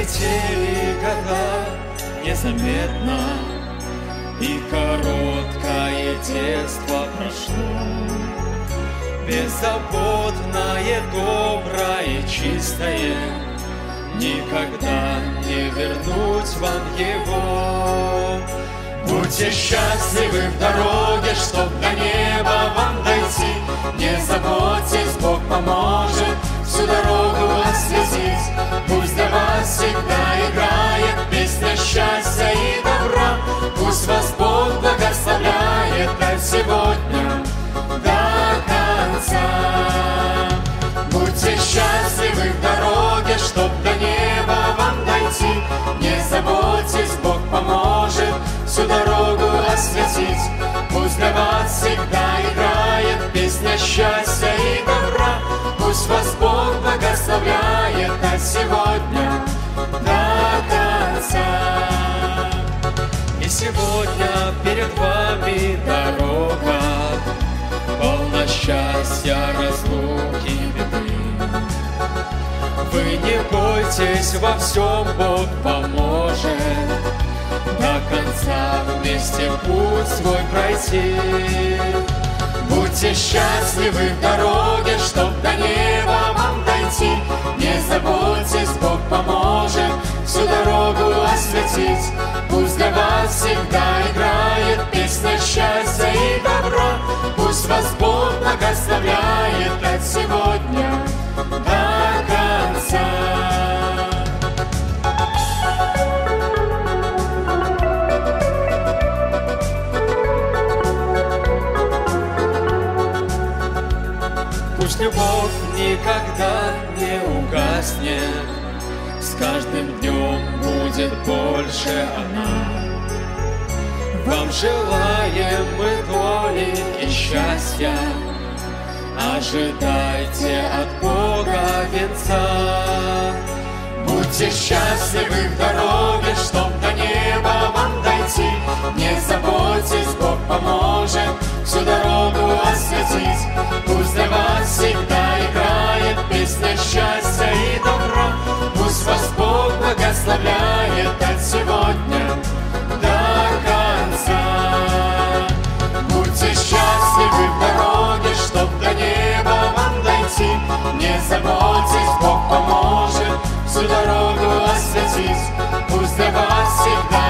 пролетели года незаметно, и короткое детство прошло. Беззаботное, доброе, чистое, никогда не вернуть вам его. Будьте счастливы в дороге, чтоб до неба вам дойти. Не заботьтесь, Бог поможет всю дорогу осветить. Пусть для вас всегда играет песня счастья и добра. Пусть вас Бог благословляет от сегодня до конца. Будьте счастливы в дороге, чтоб до неба вам дойти. Не заботьтесь, Бог поможет всю дорогу осветить. Пусть для вас всегда играет песня счастья и добра. Пусть вас Бог благословляет от сегодня до конца. И сегодня перед вами дорога, полна счастья, разлуки и беды. Вы не бойтесь, во всем Бог поможет. До конца вместе путь свой пройти. Будьте счастливы в дороге, чтоб до неба вам дойти. Не заботьтесь, Бог поможет всю дорогу осветить. Пусть для вас всегда играет песня счастья и добра. Пусть вас Бог благословляет от сегодня до конца. Пусть любовь никогда не угаснет, с каждым днем будет больше она. Вам желаем мы воли и счастья, ожидайте от Бога венца. Будьте счастливы в дороге, чтоб до неба вам дойти. Не заботьтесь, Бог поможет всю дорогу осветить. Пусть для вас всегда играет песня счастья и добра. Пусть вас Бог благословляет от сегодня до конца. Будьте счастливы в дороге, чтоб до неба вам дойти. Не заботьтесь, Бог поможет всю дорогу осветить. Пусть для вас всегда